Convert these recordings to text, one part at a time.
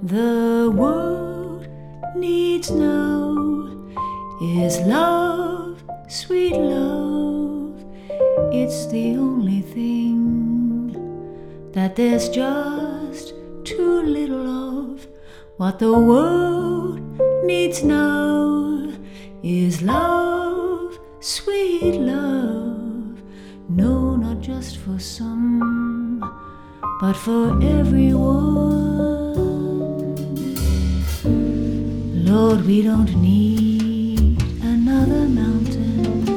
the world needs now is love, sweet love. It's the only thing that there's just too little of. What the world needs now is love, sweet love. No, not just for some, but for everyone. Lord, we don't need another mountain.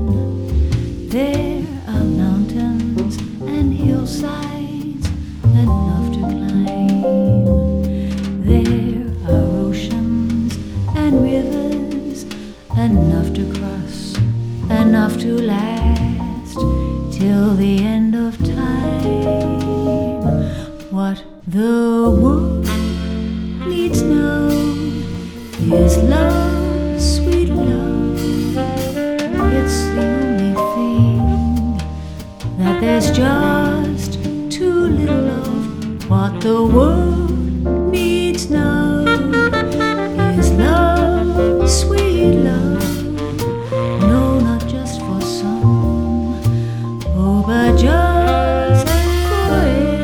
There are mountains and hillsides enough to climb. There are oceans and rivers enough to cross, enough to last till the end of time. What the world needs now is love, sweet love. It's the only thing that there's just too little of. What the world needs now is love, sweet love. No, not just for some, oh, but just for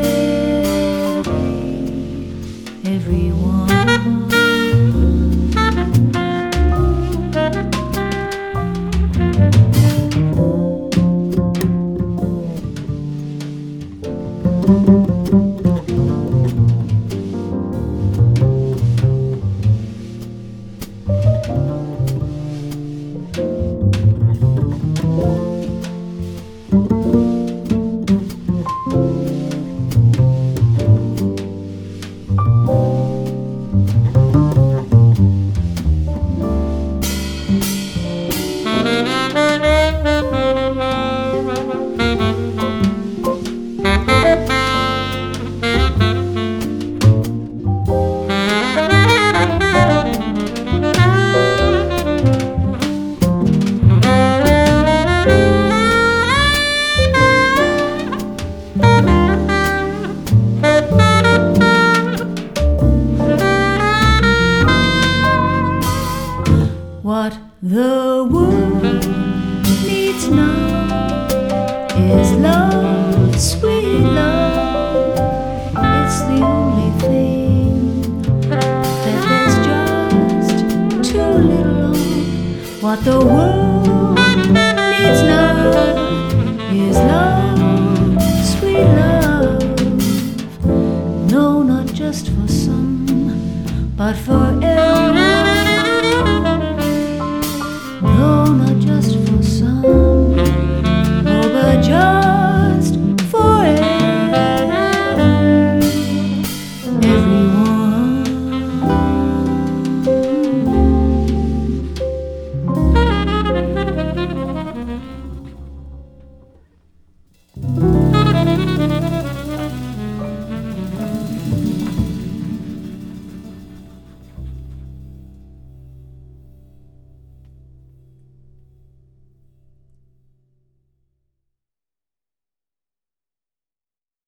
everyone. What the world needs now is love, sweet love. It's the only thing that there's just too little of. What the world